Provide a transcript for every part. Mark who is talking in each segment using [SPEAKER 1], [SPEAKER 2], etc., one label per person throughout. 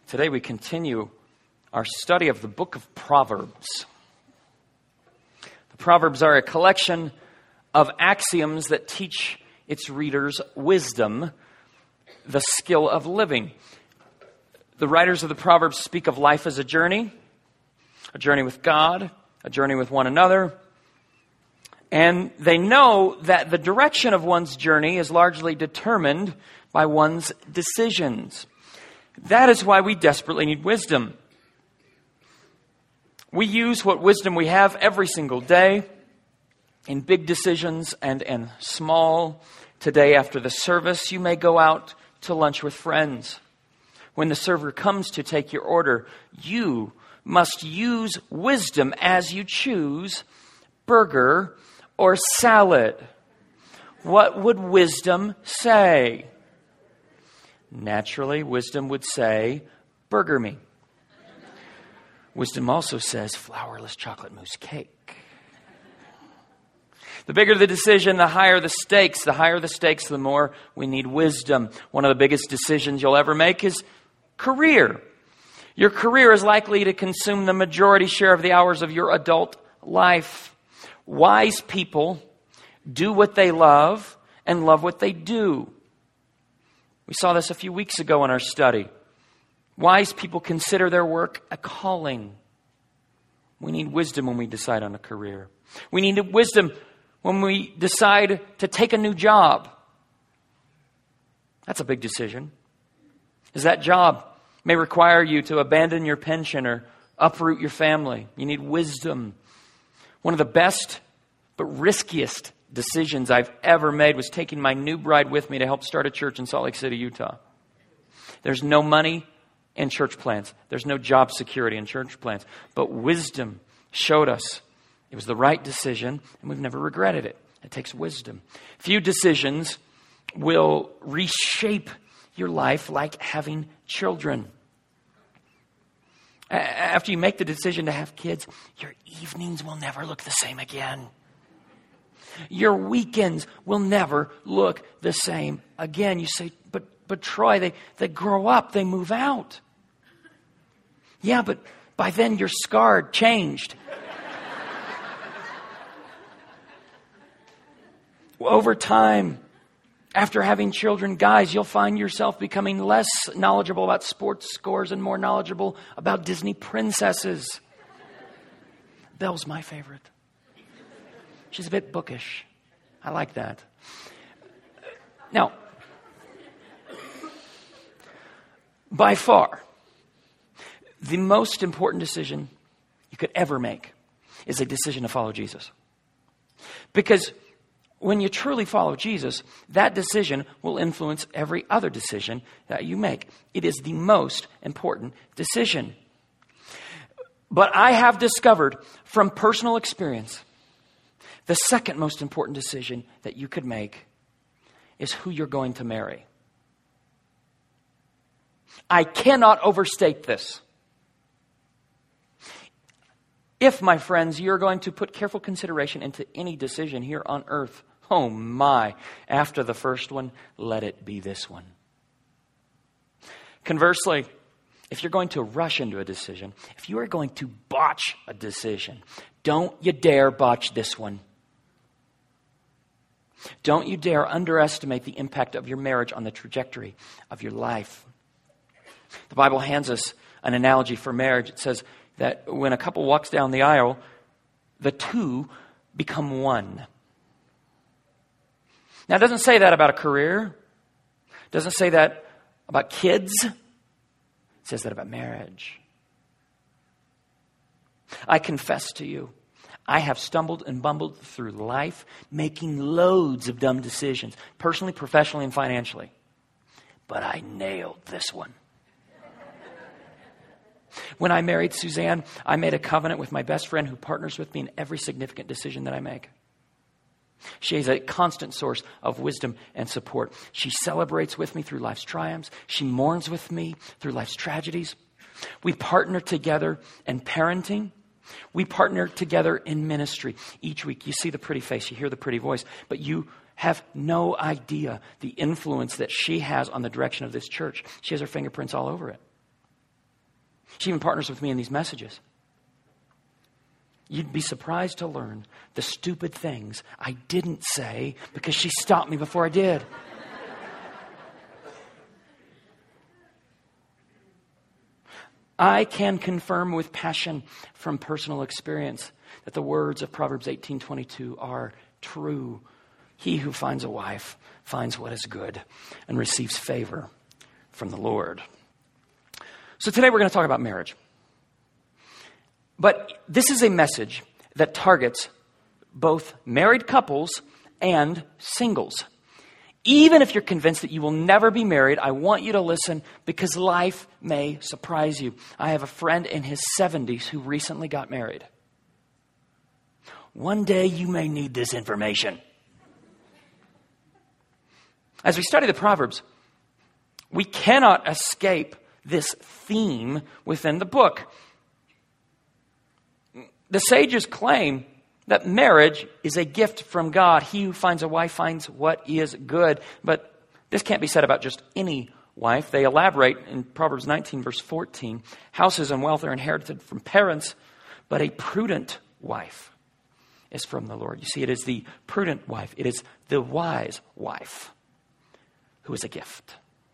[SPEAKER 1] Today we continue our study of the book of Proverbs. The Proverbs are a collection of axioms that teach its readers wisdom, the skill of living. The writers of the Proverbs speak of life as a journey with God, a journey with one another. And they know that the direction of one's journey is largely determined by one's decisions. That is why we desperately need wisdom. We use what wisdom we have every single day in big decisions and in small. Today after the service, you may go out to lunch with friends. When the server comes to take your order, you must use wisdom as you choose burger or salad. What would wisdom say? Naturally, wisdom would say, burger me. Wisdom also says flourless chocolate mousse cake. The bigger the decision, the higher the stakes. The higher the stakes, the more we need wisdom. One of the biggest decisions you'll ever make is career. Your career is likely to consume the majority share of the hours of your adult life. Wise people do what they love and love what they do. We saw this a few weeks ago in our study. Wise people consider their work a calling. We need wisdom when we decide on a career. We need wisdom when we decide to take a new job. That's a big decision. Because that job may require you to abandon your pension or uproot your family. You need wisdom. One of the best but riskiest decisions I've ever made was taking my new bride with me to help start a church in Salt Lake City, Utah. There's no money in church plans. There's no job security in church plans. But wisdom showed us it was the right decision, and we've never regretted it. It takes wisdom. Few decisions will reshape your life like having children. After you make the decision to have kids, your evenings will never look the same again. Your weekends will never look the same again. You say, but Troy, they grow up, they move out. Yeah, but by then you're scarred, changed. Over time, after having children, guys, you'll find yourself becoming less knowledgeable about sports scores and more knowledgeable about Disney princesses. Belle's my favorite. She's a bit bookish. I like that. Now, by far, the most important decision you could ever make is a decision to follow Jesus. Because when you truly follow Jesus, that decision will influence every other decision that you make. It is the most important decision. But I have discovered from personal experience, the second most important decision that you could make is who you're going to marry. I cannot overstate this. If, my friends, you're going to put careful consideration into any decision here on earth, oh my, after the first one, let it be this one. Conversely, if you're going to rush into a decision, if you are going to botch a decision, don't you dare botch this one. Don't you dare underestimate the impact of your marriage on the trajectory of your life. The Bible hands us an analogy for marriage. It says that when a couple walks down the aisle, the two become one. Now, it doesn't say that about a career. It doesn't say that about kids. It says that about marriage. I confess to you, I have stumbled and bumbled through life, making loads of dumb decisions, personally, professionally, and financially. But I nailed this one. When I married Suzanne, I made a covenant with my best friend who partners with me in every significant decision that I make. She is a constant source of wisdom and support. She celebrates with me through life's triumphs. She mourns with me through life's tragedies. We partner together in parenting. We partner together in ministry. Each week you see the pretty face, you hear the pretty voice, but you have no idea the influence that she has on the direction of this church. She has her fingerprints all over it. She even partners with me in these messages. You'd be surprised to learn the stupid things I didn't say because she stopped me before I did. I can confirm with passion from personal experience that the words of Proverbs 18:22 are true. He who finds a wife finds what is good and receives favor from the Lord. So today we're going to talk about marriage. But this is a message that targets both married couples and singles. Even if you're convinced that you will never be married, I want you to listen because life may surprise you. I have a friend in his 70s who recently got married. One day you may need this information. As we study the Proverbs, we cannot escape this theme within the book. The sages claim that marriage is a gift from God. He who finds a wife finds what is good. But this can't be said about just any wife. They elaborate in Proverbs 19, verse 14. Houses and wealth are inherited from parents, but a prudent wife is from the Lord. You see, it is the prudent wife. It is the wise wife who is a gift.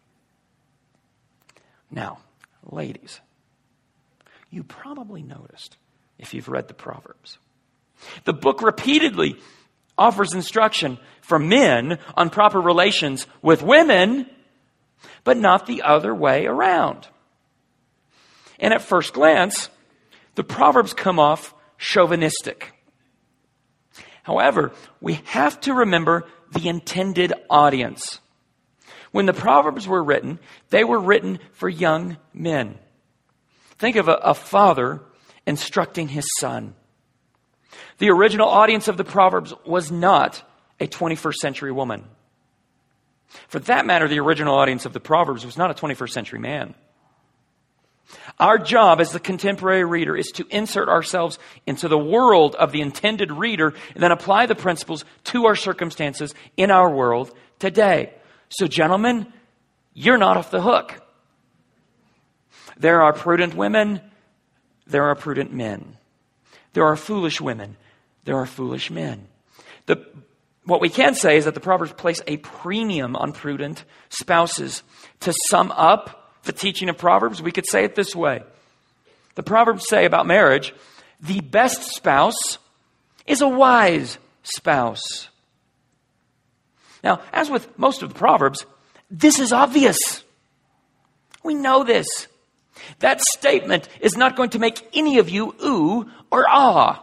[SPEAKER 1] Now, ladies, you probably noticed, if you've read the Proverbs, the book repeatedly offers instruction for men on proper relations with women, but not the other way around. And at first glance, the Proverbs come off chauvinistic. However, we have to remember the intended audience. When the Proverbs were written, they were written for young men. Think of a father instructing his son. The original audience of the Proverbs was not a 21st century woman. For that matter, the original audience of the Proverbs was not a 21st century man. Our job as the contemporary reader is to insert ourselves into the world of the intended reader and then apply the principles to our circumstances in our world today. So, gentlemen, you're not off the hook. There are prudent women. There are prudent men. There are foolish women. There are foolish men. What we can say is that the Proverbs place a premium on prudent spouses. To sum up the teaching of Proverbs, we could say it this way. The Proverbs say about marriage, the best spouse is a wise spouse. Now, as with most of the Proverbs, this is obvious. We know this. That statement is not going to make any of you ooh or ah.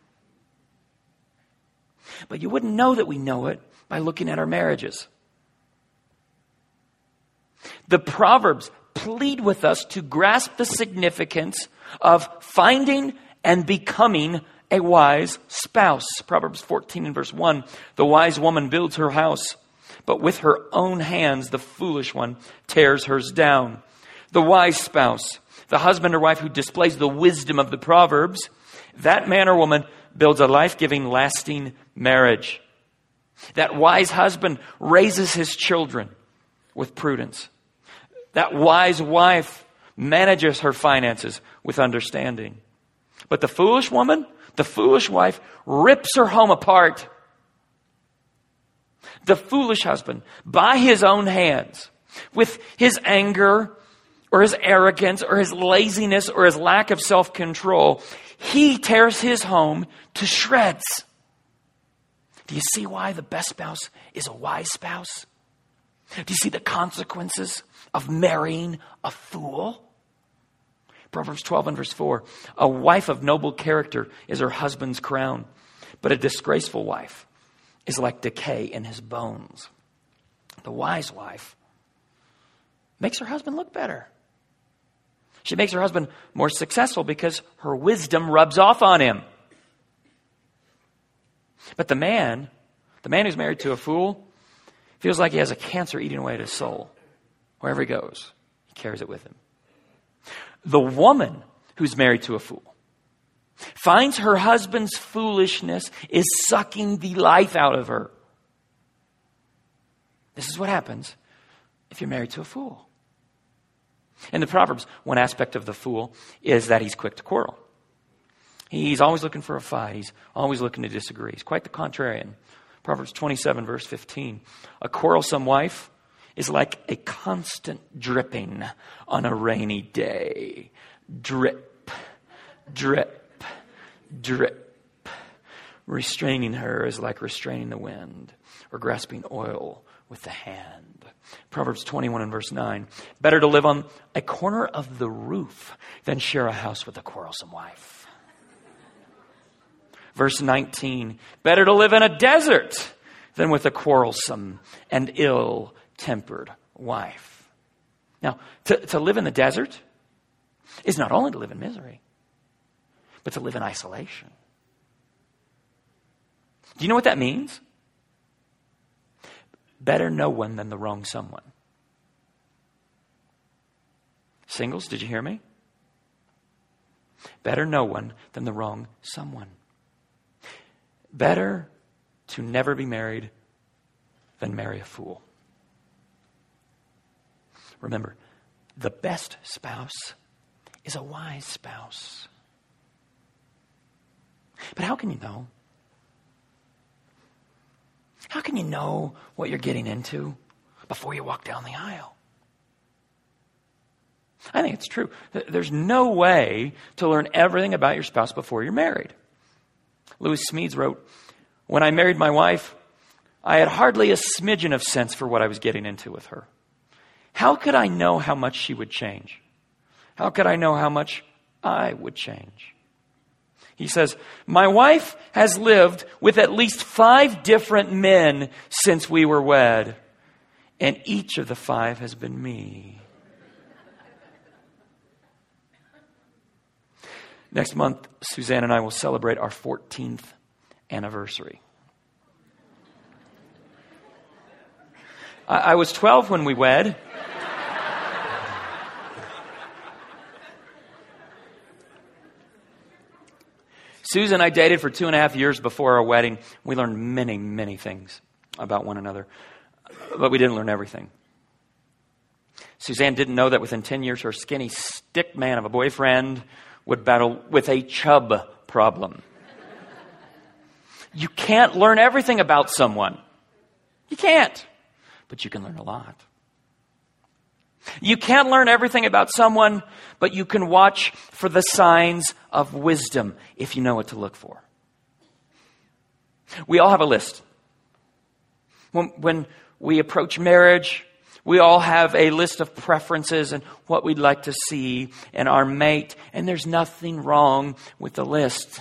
[SPEAKER 1] But you wouldn't know that we know it by looking at our marriages. The Proverbs plead with us to grasp the significance of finding and becoming a wise spouse. Proverbs 14 and verse 1, the wise woman builds her house, but with her own hands the foolish one tears hers down. The wise spouse, the husband or wife who displays the wisdom of the Proverbs, that man or woman builds a life-giving, lasting marriage. That wise husband raises his children with prudence. That wise wife manages her finances with understanding. But the foolish woman, the foolish wife, rips her home apart. The foolish husband, by his own hands, with his anger or his arrogance or his laziness or his lack of self-control, he tears his home to shreds. Do you see why the best spouse is a wise spouse? Do you see the consequences of marrying a fool? Proverbs 12 and verse 4, a wife of noble character is her husband's crown, but a disgraceful wife is like decay in his bones. The wise wife makes her husband look better. She makes her husband more successful because her wisdom rubs off on him. But the man who's married to a fool feels like he has a cancer eating away at his soul. Wherever he goes, he carries it with him. The woman who's married to a fool finds her husband's foolishness is sucking the life out of her. This is what happens if you're married to a fool. In the Proverbs, one aspect of the fool is that he's quick to quarrel. He's always looking for a fight. He's always looking to disagree. He's quite the contrarian. Proverbs 27, verse 15. A quarrelsome wife is like a constant dripping on a rainy day. Drip, drip, drip. Restraining her is like restraining the wind or grasping oil with the hand. Proverbs 21 and verse 9. Better to live on a corner of the roof than share a house with a quarrelsome wife. Verse 19, better to live in a desert than with a quarrelsome and ill-tempered wife. Now, to live in the desert is not only to live in misery, but to live in isolation. Do you know what that means? Better no one than the wrong someone. Singles, did you hear me? Better no one than the wrong someone. Better to never be married than marry a fool. Remember, the best spouse is a wise spouse. But how can you know? How can you know what you're getting into before you walk down the aisle? I think it's true. There's no way to learn everything about your spouse before you're married. Lewis Smedes wrote, when I married my wife, I had hardly a smidgen of sense for what I was getting into with her. How could I know how much she would change? How could I know how much I would change? He says, my wife has lived with at least 5 different men since we were wed, and each of the 5 has been me. Next month, Suzanne and I will celebrate our 14th anniversary. I was 12 when we wed. Susan and I dated for 2.5 years before our wedding. We learned many, many things about one another, but we didn't learn everything. Suzanne didn't know that within 10 years, her skinny stick man of a boyfriend would battle with a chub problem. You can't learn everything about someone. You can't, but you can learn a lot. You can't learn everything about someone, but you can watch for the signs of wisdom if you know what to look for. We all have a list. When we approach marriage, we all have a list of preferences and what we'd like to see in our mate, and there's nothing wrong with the list.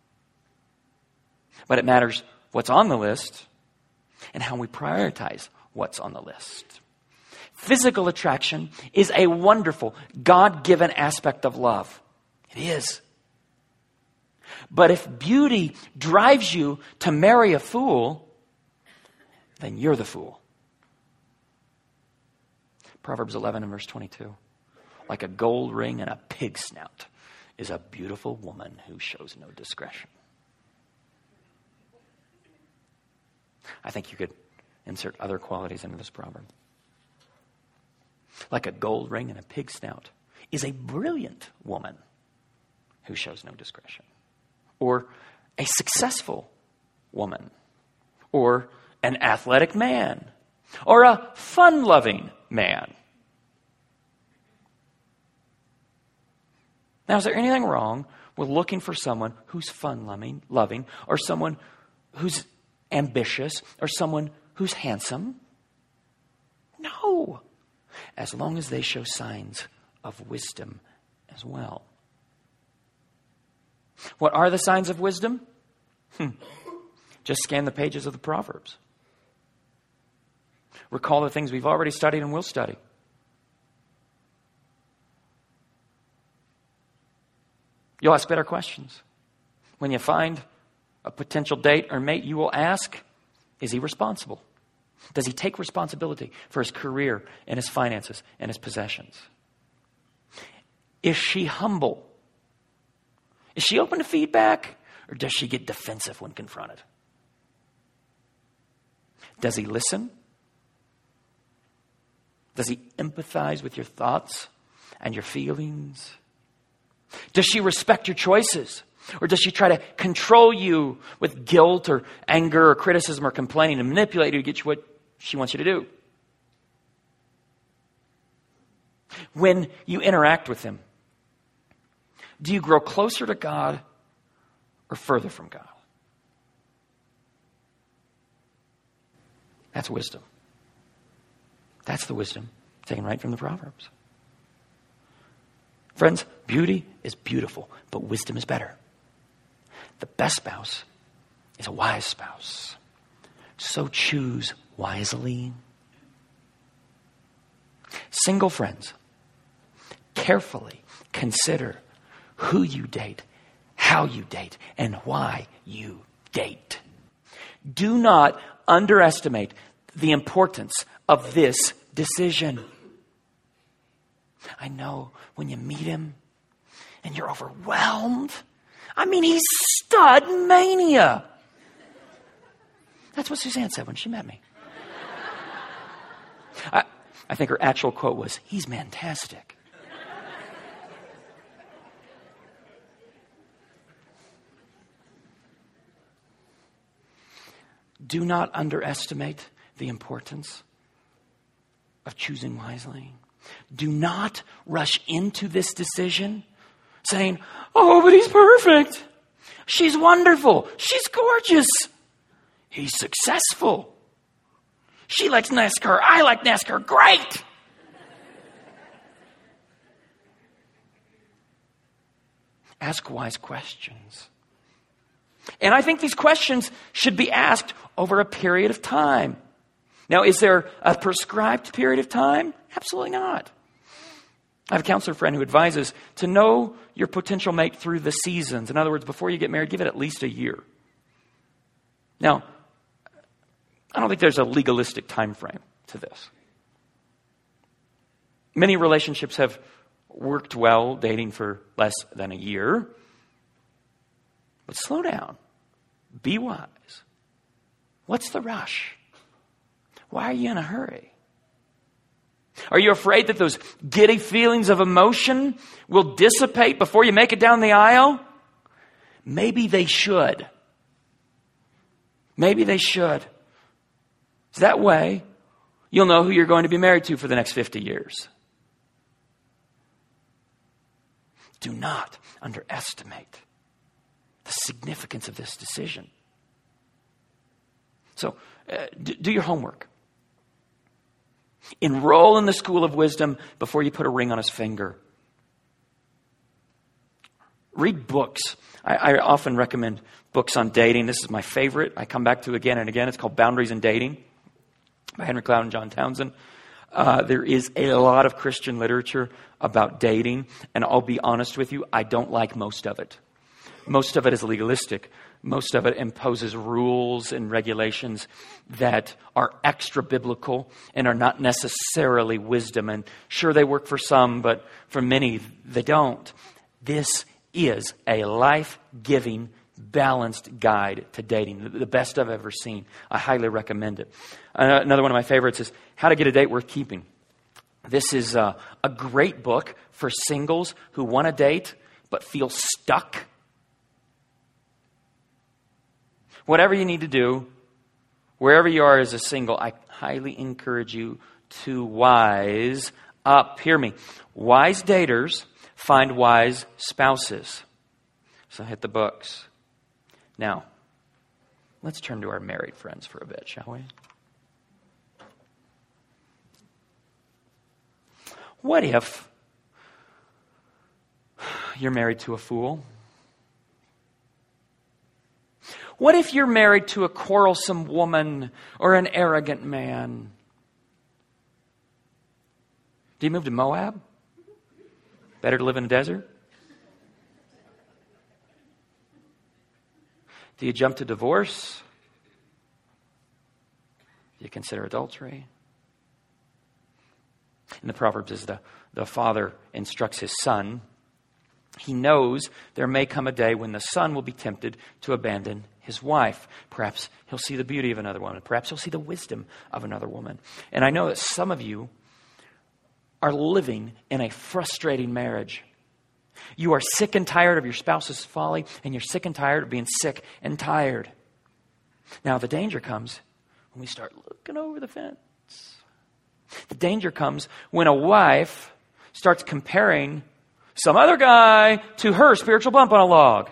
[SPEAKER 1] But it matters what's on the list and how we prioritize what's on the list. Physical attraction is a wonderful, God-given aspect of love. It is. But if beauty drives you to marry a fool, then you're the fool. Proverbs 11 and verse 22. Like a gold ring and a pig's snout is a beautiful woman who shows no discretion. I think you could insert other qualities into this proverb. Like a gold ring and a pig's snout is a brilliant woman who shows no discretion. Or a successful woman. Or an athletic man. Or a fun-loving man. Now, is there anything wrong with looking for someone who's fun-loving, or someone who's ambitious, or someone who's handsome? No. As long as they show signs of wisdom as well. What are the signs of wisdom? Just scan the pages of the Proverbs. Recall the things we've already studied and will study. You'll ask better questions. When you find a potential date or mate, you will ask, is he responsible? Does he take responsibility for his career and his finances and his possessions? Is she humble? Is she open to feedback? Or does she get defensive when confronted? Does he listen? Does he empathize with your thoughts and your feelings? Does she respect your choices? Or does she try to control you with guilt or anger or criticism or complaining and manipulate you to get you what she wants you to do? When you interact with him, do you grow closer to God or further from God? That's wisdom. That's the wisdom taken right from the Proverbs. Friends, beauty is beautiful, but wisdom is better. The best spouse is a wise spouse. So choose wisely. Single friends, carefully consider who you date, how you date, and why you date. Do not underestimate the importance of this decision. I know when you meet him and you're overwhelmed. I mean, he's stud mania. That's what Suzanne said when she met me. I think her actual quote was, "He's fantastic." Do not underestimate the importance of choosing wisely. Do not rush into this decision saying, "Oh, but he's perfect. She's wonderful. She's gorgeous. He's successful. She likes NASCAR. I like NASCAR. Great." Ask wise questions. And I think these questions should be asked over a period of time. Now, is there a prescribed period of time? Absolutely not. I have a counselor friend who advises to know your potential mate through the seasons. In other words, before you get married, give it at least a year. Now, I don't think there's a legalistic time frame to this. Many relationships have worked well dating for less than a year. But slow down. Be wise. What's the rush? Why are you in a hurry? Are you afraid that those giddy feelings of emotion will dissipate before you make it down the aisle? Maybe they should. Maybe they should. That way, you'll know who you're going to be married to for the next 50 years. Do not underestimate the significance of this decision. So, do your homework. Enroll in the school of wisdom before you put a ring on his finger. Read books. I often recommend books on dating. This is my favorite. I come back to again and again. It's called Boundaries in Dating by Henry Cloud and John Townsend. There is a lot of Christian literature about dating, and I'll be honest with you, I don't like most of it. Most of it is legalistic. Most of it imposes rules and regulations that are extra biblical and are not necessarily wisdom. And sure, they work for some, but for many, they don't. This is a life-giving, balanced guide to dating. The best I've ever seen. I highly recommend it. Another one of my favorites is How to Get a Date Worth Keeping. This is a great book for singles who want to date but feel stuck. Whatever you need to do, wherever you are as a single, I highly encourage you to wise up. Hear me. Wise daters find wise spouses. So hit the books. Now, let's turn to our married friends for a bit, shall we? What if you're married to a fool? What if you're married to a quarrelsome woman or an arrogant man? Do you move to Moab? Better to live in the desert? Do you jump to divorce? Do you consider adultery? In the Proverbs, as the father instructs his son, he knows there may come a day when the son will be tempted to abandon his wife. Perhaps he'll see the beauty of another woman. Perhaps he'll see the wisdom of another woman. And I know that some of you are living in a frustrating marriage. You are sick and tired of your spouse's folly, and you're sick and tired of being sick and tired. Now, the danger comes when we start looking over the fence. The danger comes when a wife starts comparing some other guy to her spiritual bump on a log.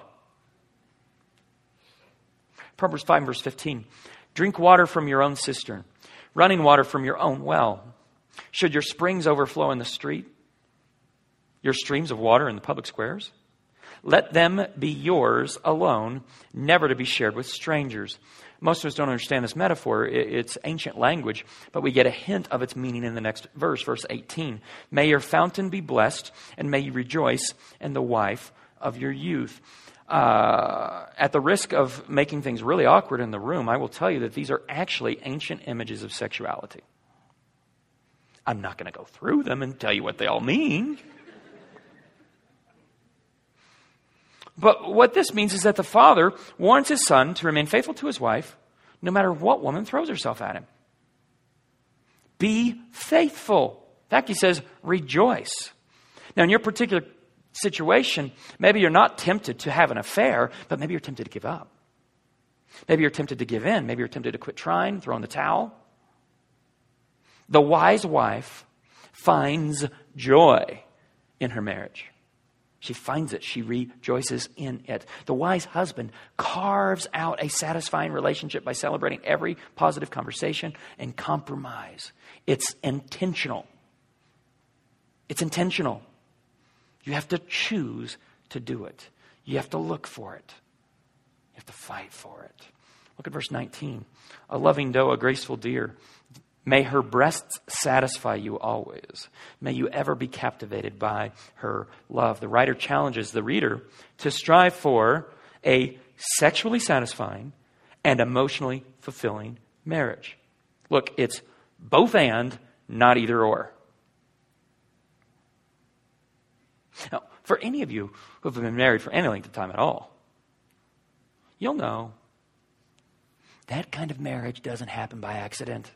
[SPEAKER 1] Proverbs 5 verse 15. Drink water from your own cistern, running water from your own well. Should your springs overflow in the street, your streams of water in the public squares? Let them be yours alone, never to be shared with strangers. Most of us don't understand this metaphor. It's ancient language, but we get a hint of its meaning in the next verse, verse 18. May your fountain be blessed, and may you rejoice in the wife of your youth. At the risk of making things really awkward in the room, I will tell you that these are actually ancient images of sexuality. I'm not going to go through them and tell you what they all mean. But what this means is that the father warns his son to remain faithful to his wife no matter what woman throws herself at him. Be faithful. In fact, he says, rejoice. Now, in your particular situation, maybe you're not tempted to have an affair, but maybe you're tempted to give up. Maybe you're tempted to give in. Maybe you're tempted to quit trying, throw in the towel. The wise wife finds joy in her marriage. She finds it. She rejoices in it. The wise husband carves out a satisfying relationship by celebrating every positive conversation and compromise. It's intentional. It's intentional. You have to choose to do it. You have to look for it. You have to fight for it. Look at verse 19. A loving doe, a graceful deer. May her breasts satisfy you always. May you ever be captivated by her love. The writer challenges the reader to strive for a sexually satisfying and emotionally fulfilling marriage. Look, it's both and, not either or. Now, for any of you who have been married for any length of time at all, you'll know that kind of marriage doesn't happen by accident.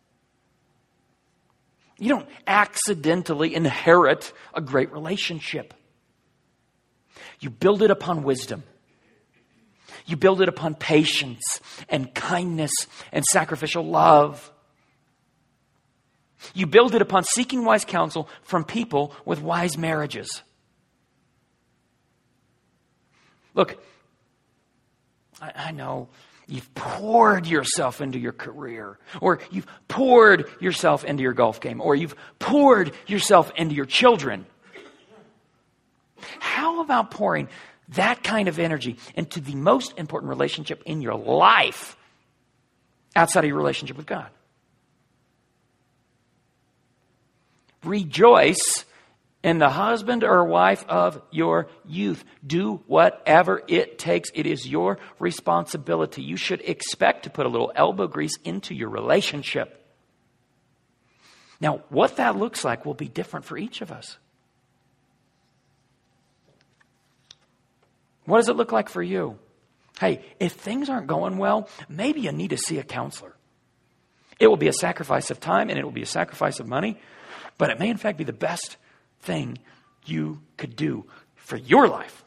[SPEAKER 1] You don't accidentally inherit a great relationship. You build it upon wisdom. You build it upon patience and kindness and sacrificial love. You build it upon seeking wise counsel from people with wise marriages. Look, I know you've poured yourself into your career, or you've poured yourself into your golf game, or you've poured yourself into your children. How about pouring that kind of energy into the most important relationship in your life outside of your relationship with God? Rejoice in the husband or wife of your youth. Do whatever it takes. It is your responsibility. You should expect to put a little elbow grease into your relationship. Now, what that looks like will be different for each of us. What does it look like for you? Hey, if things aren't going well, maybe you need to see a counselor. It will be a sacrifice of time and it will be a sacrifice of money, but it may in fact be the best thing you could do for your life.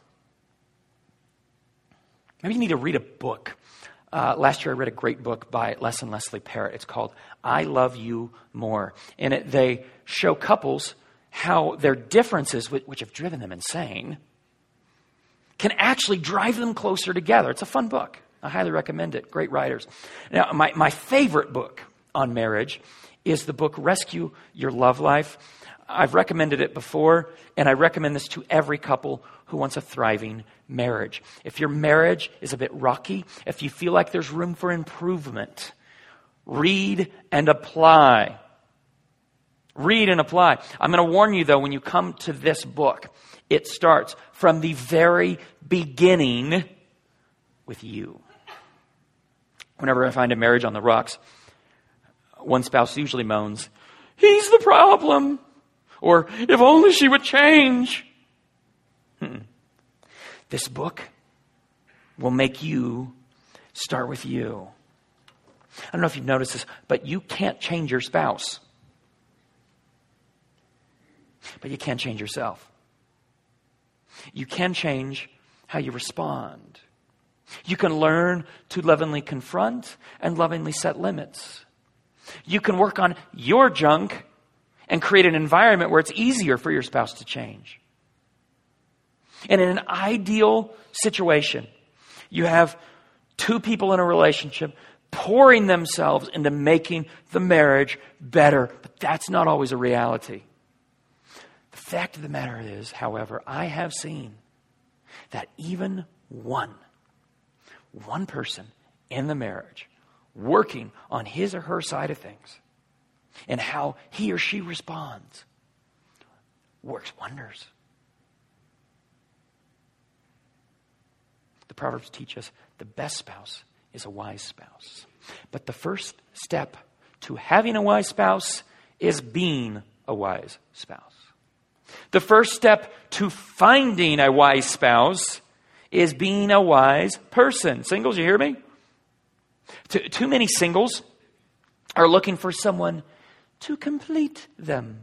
[SPEAKER 1] Maybe you need to read a book. Last year I read a great book by Les and Leslie Parrott. It's called I Love You More. In it, they show couples how their differences, which have driven them insane, can actually drive them closer together. It's a fun book. I highly recommend it. Great writers. Now, my favorite book on marriage is the book Rescue Your Love Life. I've recommended it before, and I recommend this to every couple who wants a thriving marriage. If your marriage is a bit rocky, if you feel like there's room for improvement, read and apply. Read and apply. I'm going to warn you, though, when you come to this book, it starts from the very beginning with you. Whenever I find a marriage on the rocks, one spouse usually moans, "He's the problem." Or, "If only she would change." This book will make you start with you. I don't know if you've noticed this, but you can't change your spouse. But you can't change yourself. You can change how you respond. You can learn to lovingly confront and lovingly set limits. You can work on your junk and create an environment where it's easier for your spouse to change. And in an ideal situation, you have two people in a relationship pouring themselves into making the marriage better. But that's not always a reality. The fact of the matter is, however, I have seen that even one person in the marriage working on his or her side of things and how he or she responds works wonders. The Proverbs teach us the best spouse is a wise spouse. But the first step to having a wise spouse is being a wise spouse. The first step to finding a wise spouse is being a wise person. Singles, you hear me? Too many singles are looking for someone to complete them.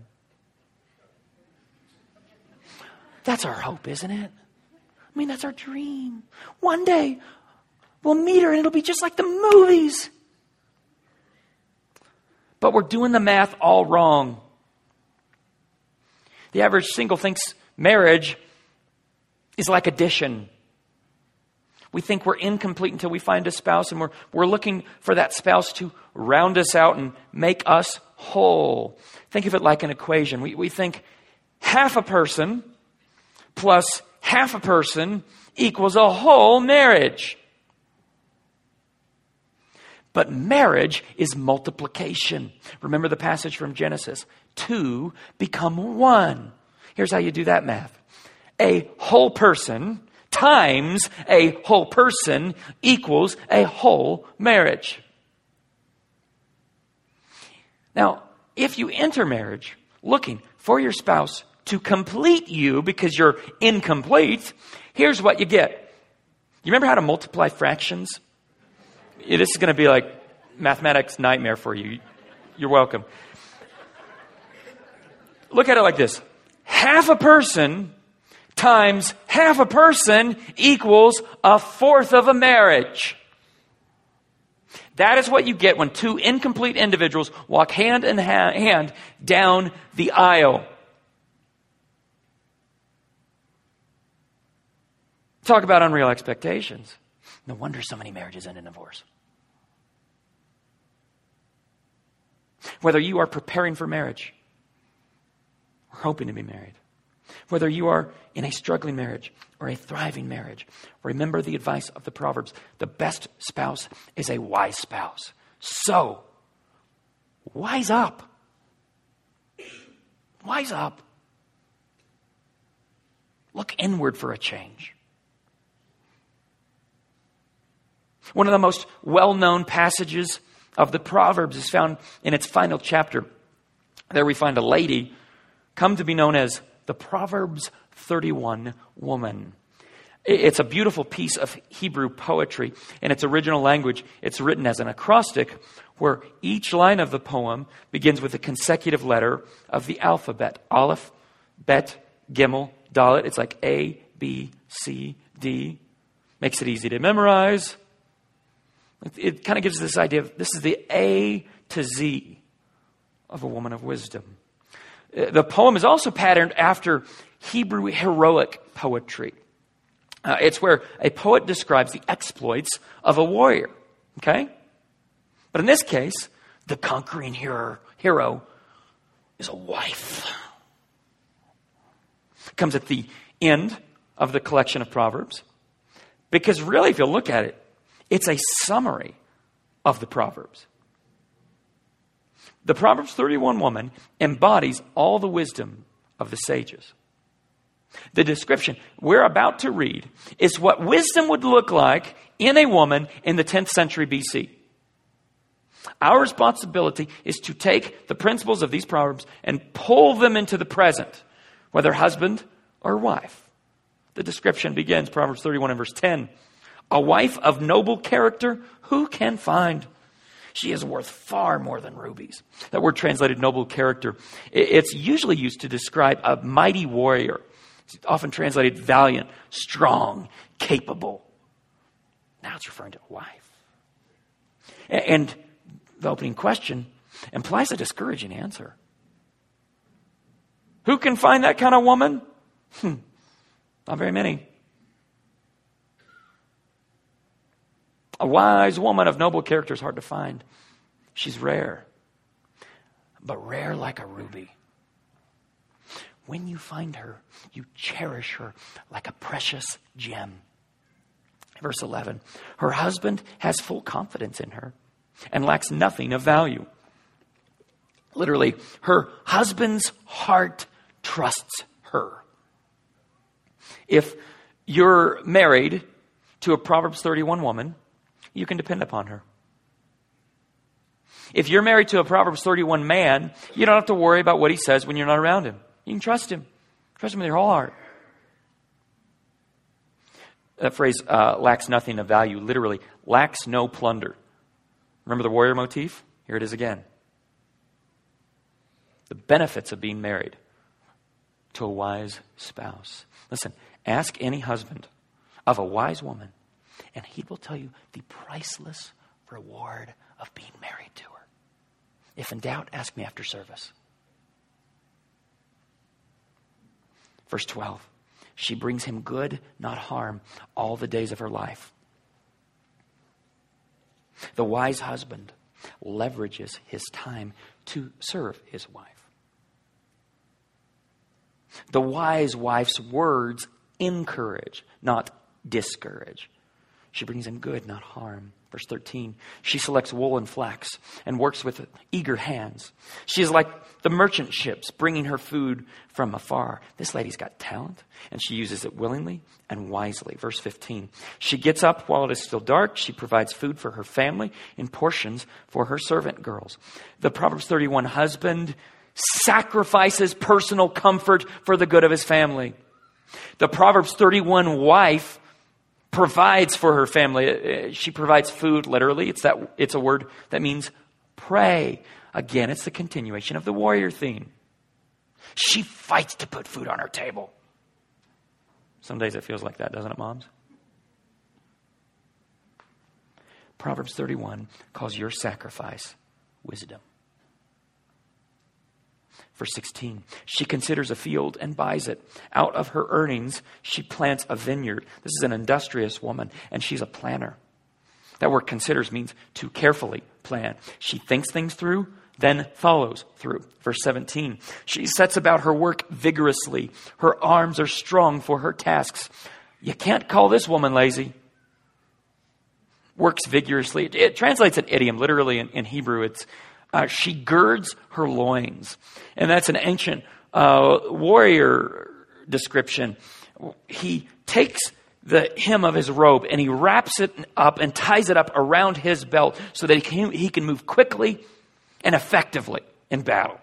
[SPEAKER 1] That's our hope, isn't it? I mean, that's our dream. One day, we'll meet her and it'll be just like the movies. But we're doing the math all wrong. The average single thinks marriage is like addition. We think we're incomplete until we find a spouse, and we're looking for that spouse to round us out and make us whole. Think of it like an equation. We think half a person plus half a person equals a whole marriage. But marriage is multiplication. Remember the passage from Genesis. 2 become 1. Here's how you do that math. A whole person times a whole person equals a whole marriage. Now, if you enter marriage looking for your spouse to complete you because you're incomplete, here's what you get. You remember how to multiply fractions? This is going to be like mathematics nightmare for you. You're welcome. Look at it like this. Half a person times half a person equals a fourth of a marriage. That is what you get when two incomplete individuals walk hand in hand down the aisle. Talk about unreal expectations. No wonder so many marriages end in divorce. Whether you are preparing for marriage or hoping to be married, whether you are in a struggling marriage or a thriving marriage, remember the advice of the Proverbs. The best spouse is a wise spouse. So, wise up. Wise up. Look inward for a change. One of the most well-known passages of the Proverbs is found in its final chapter. There we find a lady come to be known as the Proverbs 31 woman. It's a beautiful piece of Hebrew poetry. In its original language, it's written as an acrostic where each line of the poem begins with a consecutive letter of the alphabet. Aleph, Bet, Gimel, Dalet. It's like A, B, C, D. Makes it easy to memorize. It kind of gives this idea of this is the A to Z of a woman of wisdom. The poem is also patterned after Hebrew heroic poetry. It's where a poet describes the exploits of a warrior. Okay? But in this case, the conquering hero is a wife. It comes at the end of the collection of Proverbs. Because really, if you look at it, it's a summary of the Proverbs. The Proverbs 31 woman embodies all the wisdom of the sages. The description we're about to read is what wisdom would look like in a woman in the 10th century BC. Our responsibility is to take the principles of these Proverbs and pull them into the present, whether husband or wife. The description begins, Proverbs 31 and verse 10. A wife of noble character, who can find? She is worth far more than rubies. That word translated noble character, it's usually used to describe a mighty warrior. It's often translated valiant, strong, capable. Now it's referring to a wife. And the opening question implies a discouraging answer. Who can find that kind of woman? Not very many. A wise woman of noble character is hard to find. She's rare, but rare like a ruby. When you find her, you cherish her like a precious gem. Verse 11, her husband has full confidence in her and lacks nothing of value. Literally, her husband's heart trusts her. If you're married to a Proverbs 31 woman, you can depend upon her. If you're married to a Proverbs 31 man, you don't have to worry about what he says when you're not around him. You can trust him. Trust him with your whole heart. That phrase, lacks nothing of value, literally, lacks no plunder. Remember the warrior motif? Here it is again. The benefits of being married to a wise spouse. Listen, ask any husband of a wise woman, and he will tell you the priceless reward of being married to her. If in doubt, ask me after service. Verse 12, she brings him good, not harm, all the days of her life. The wise husband leverages his time to serve his wife. The wise wife's words encourage, not discourage. She brings him good, not harm. Verse 13, she selects wool and flax and works with eager hands. She is like the merchant ships bringing her food from afar. This lady's got talent, and she uses it willingly and wisely. Verse 15, she gets up while it is still dark. She provides food for her family in portions for her servant girls. The Proverbs 31 husband sacrifices personal comfort for the good of his family. The Proverbs 31 wife provides for her family. She provides food, literally. It's a word that means pray. Again, it's the continuation of the warrior theme. She fights to put food on her table. Some days it feels like that, doesn't it, moms? Proverbs 31 calls your sacrifice wisdom. Verse 16, she considers a field and buys it. Out of her earnings, she plants a vineyard. This is an industrious woman, and she's a planner. That word considers means to carefully plan. She thinks things through, then follows through. Verse 17, she sets about her work vigorously. Her arms are strong for her tasks. You can't call this woman lazy. Works vigorously. It translates an idiom. Literally in Hebrew, it's she girds her loins. And that's an ancient warrior description. He takes the hem of his robe and he wraps it up and ties it up around his belt so that he can move quickly and effectively in battle.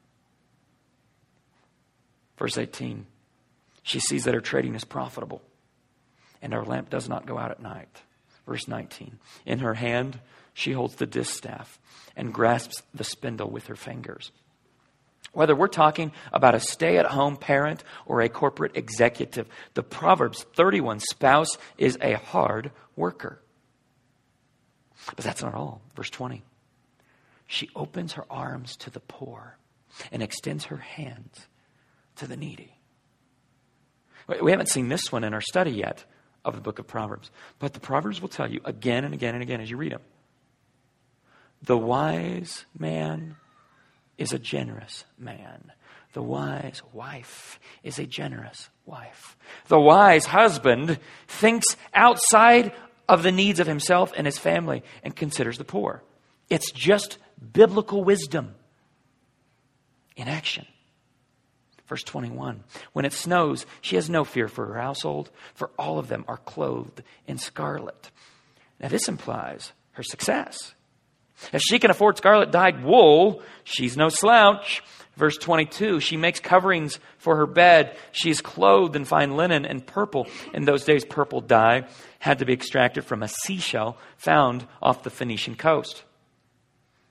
[SPEAKER 1] Verse 18, she sees that her trading is profitable and her lamp does not go out at night. Verse 19, in her hand she holds the distaff and grasps the spindle with her fingers. Whether we're talking about a stay-at-home parent or a corporate executive, the Proverbs 31 spouse is a hard worker. But that's not all. Verse 20. She opens her arms to the poor and extends her hands to the needy. We haven't seen this one in our study yet of the book of Proverbs, but the Proverbs will tell you again and again and again as you read them. The wise man is a generous man. The wise wife is a generous wife. The wise husband thinks outside of the needs of himself and his family and considers the poor. It's just biblical wisdom in action. Verse 21, when it snows, she has no fear for her household, for all of them are clothed in scarlet. Now this implies her success. If she can afford scarlet-dyed wool, she's no slouch. Verse 22, she makes coverings for her bed. She is clothed in fine linen and purple. In those days, purple dye had to be extracted from a seashell found off the Phoenician coast.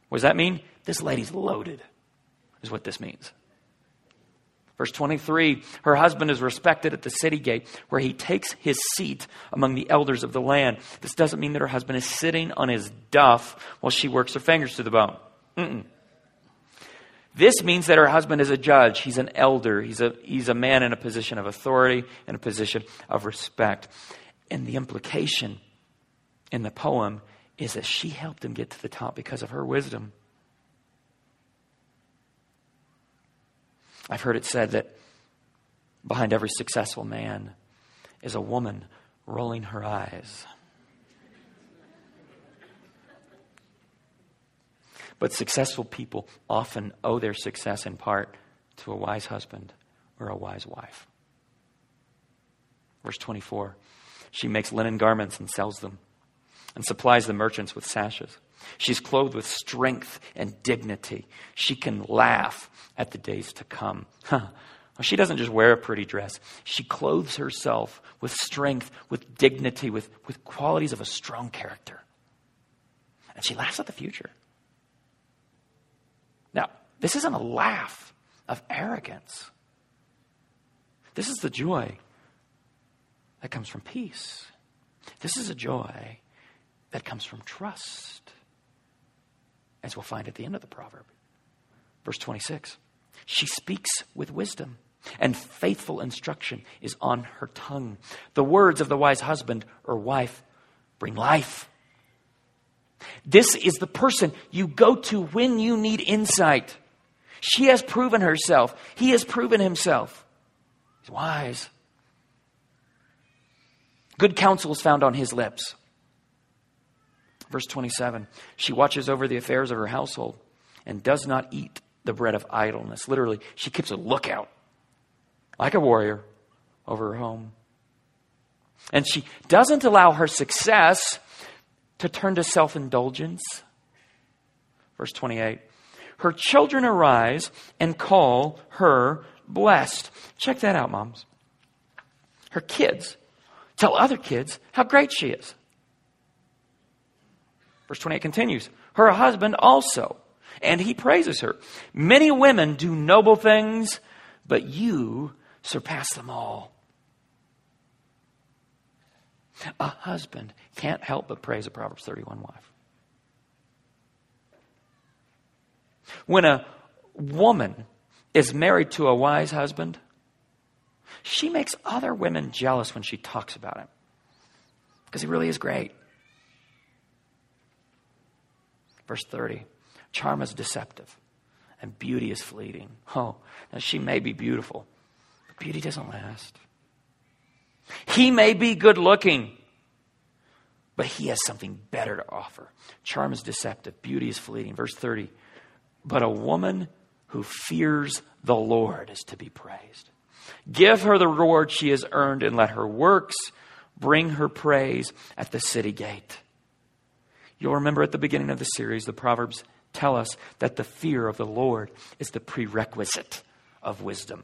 [SPEAKER 1] What does that mean? This lady's loaded, is what this means. Verse 23, her husband is respected at the city gate where he takes his seat among the elders of the land. This doesn't mean that her husband is sitting on his duff while she works her fingers to the bone. This means that her husband is a judge. He's an elder. He's a man in a position of authority and a position of respect. And the implication in the poem is that she helped him get to the top because of her wisdom. I've heard it said that behind every successful man is a woman rolling her eyes. But successful people often owe their success in part to a wise husband or a wise wife. Verse 24, she makes linen garments and sells them and supplies the merchants with sashes. She's clothed with strength and dignity. She can laugh at the days to come. She doesn't just wear a pretty dress. She clothes herself with strength, with dignity, with qualities of a strong character. And she laughs at the future. Now, this isn't a laugh of arrogance. This is the joy that comes from peace. This is a joy that comes from trust, as we'll find at the end of the proverb. Verse 26, she speaks with wisdom, and faithful instruction is on her tongue. The words of the wise husband or wife bring life. This is the person you go to when you need insight. She has proven herself. He has proven himself. He's wise. Good counsel is found on his lips. Verse 27, she watches over the affairs of her household and does not eat the bread of idleness. Literally, she keeps a lookout like a warrior over her home. And she doesn't allow her success to turn to self-indulgence. Verse 28, her children arise and call her blessed. Check that out, moms. Her kids tell other kids how great she is. Verse 28 continues, her husband also, and he praises her. Many women do noble things, but you surpass them all. A husband can't help but praise a Proverbs 31 wife. When a woman is married to a wise husband, she makes other women jealous when she talks about him, because he really is great. Verse 30, charm is deceptive and beauty is fleeting. Oh, now she may be beautiful, but beauty doesn't last. He may be good looking, but he has something better to offer. Charm is deceptive, beauty is fleeting. Verse 30, but a woman who fears the Lord is to be praised. Give her the reward she has earned, and let her works bring her praise at the city gate. You'll remember at the beginning of the series, the Proverbs tell us that the fear of the Lord is the prerequisite of wisdom.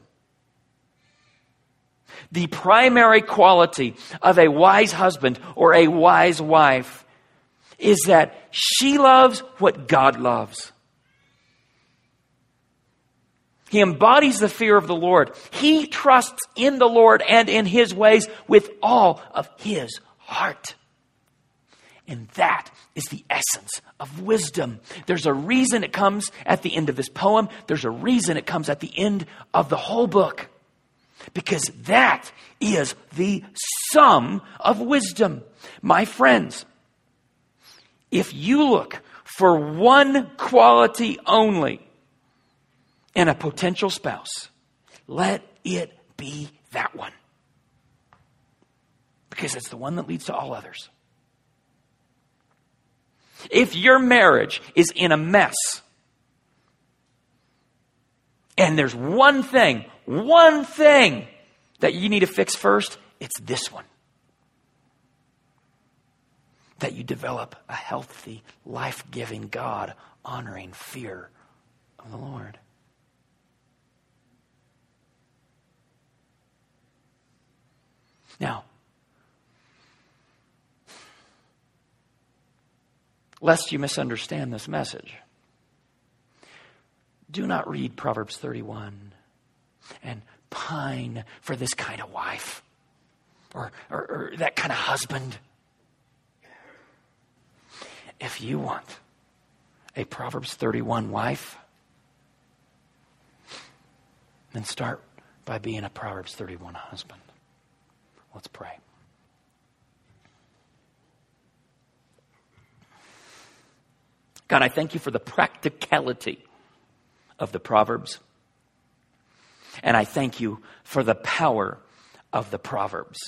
[SPEAKER 1] The primary quality of a wise husband or a wise wife is that she loves what God loves. He embodies the fear of the Lord. He trusts in the Lord and in his ways with all of his heart. And that is the essence of wisdom. There's a reason it comes at the end of this poem. There's a reason it comes at the end of the whole book. Because that is the sum of wisdom. My friends, if you look for one quality only in a potential spouse, let it be that one. Because it's the one that leads to all others. If your marriage is in a mess, and there's one thing that you need to fix first, it's this one. That you develop a healthy, life-giving, God-honoring fear of the Lord. Now, lest you misunderstand this message, do not read Proverbs 31 and pine for this kind of wife or that kind of husband. If you want a Proverbs 31 wife, then start by being a Proverbs 31 husband. Let's pray. God, I thank you for the practicality of the Proverbs. And I thank you for the power of the Proverbs.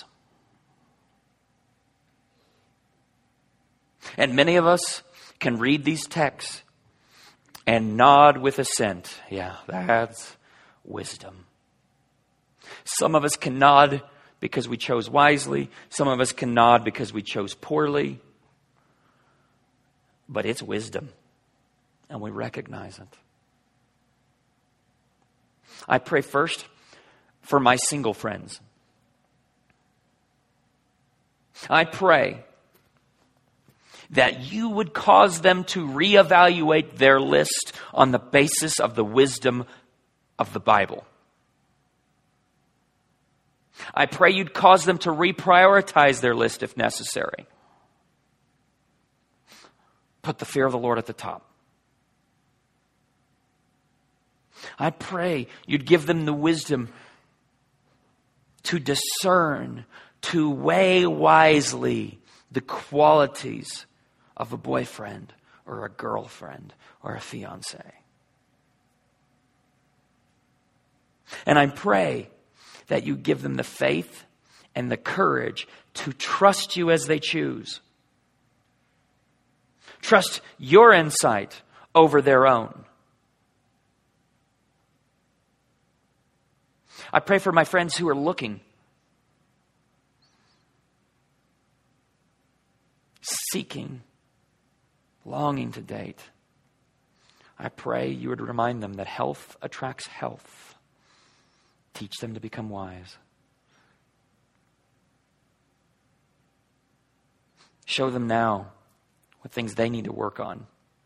[SPEAKER 1] And many of us can read these texts and nod with assent. Yeah, that's wisdom. Some of us can nod because we chose wisely. Some of us can nod because we chose poorly. But it's wisdom, and we recognize it. I pray first for my single friends. I pray that you would cause them to reevaluate their list on the basis of the wisdom of the Bible. I pray you'd cause them to reprioritize their list if necessary. Put the fear of the Lord at the top. I pray you'd give them the wisdom to discern, to weigh wisely the qualities of a boyfriend or a girlfriend or a fiancé. And I pray that you give them the faith and the courage to trust you as they choose. Trust your insight over their own. I pray for my friends who are looking, seeking, longing to date. I pray you would remind them that health attracts health. Teach them to become wise. Show them now what things they need to work on.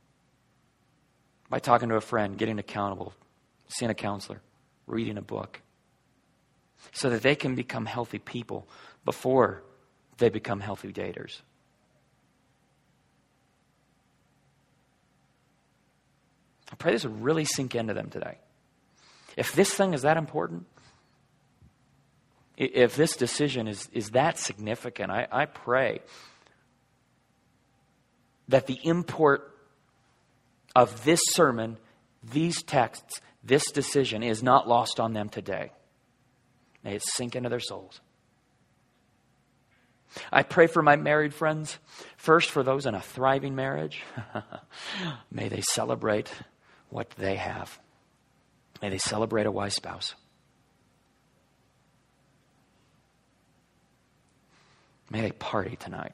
[SPEAKER 1] By talking to a friend, getting accountable, seeing a counselor, reading a book. So that they can become healthy people before they become healthy daters. I pray this would really sink into them today. If this thing is that important, if this decision is that significant, I pray that the import of this sermon, these texts, this decision is not lost on them today. May it sink into their souls. I pray for my married friends. First, for those in a thriving marriage. May they celebrate what they have. May they celebrate a wise spouse. May they party tonight.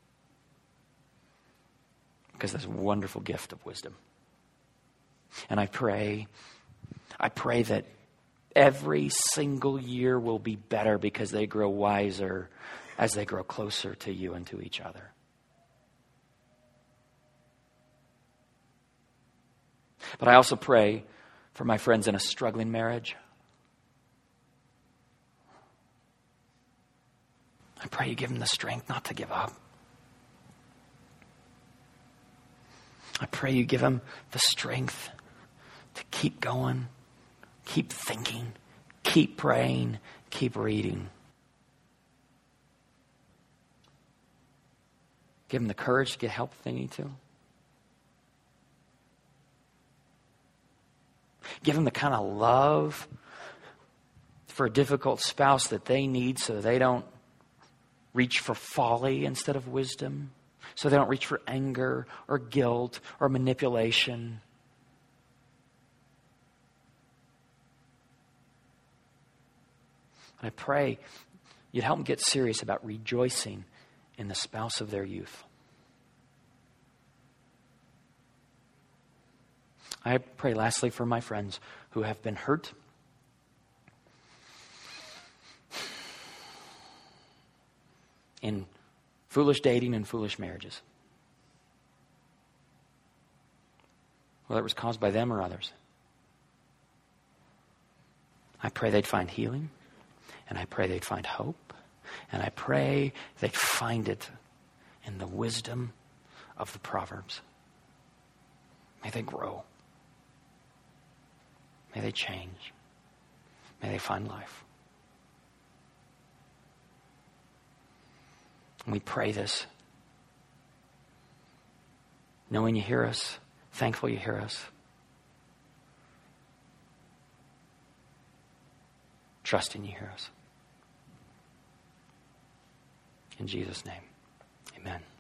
[SPEAKER 1] Because there's a wonderful gift of wisdom. And I pray that every single year will be better because they grow wiser as they grow closer to you and to each other. But I also pray for my friends in a struggling marriage. I pray you give them the strength not to give up. I pray you give them the strength to keep going. Keep thinking, keep praying, keep reading. Give them the courage to get help if they need to. Give them the kind of love for a difficult spouse that they need so they don't reach for folly instead of wisdom. So they don't reach for anger or guilt or manipulation. I pray you'd help them get serious about rejoicing in the spouse of their youth. I pray lastly for my friends who have been hurt, in foolish dating and foolish marriages. Whether it was caused by them or others. I pray they'd find healing, and I pray they'd find hope, and I pray they'd find it in the wisdom of the Proverbs. May they grow. May they change. May they find life. And we pray this, knowing you hear us, thankful you hear us, trusting you hear us. In Jesus' name, amen.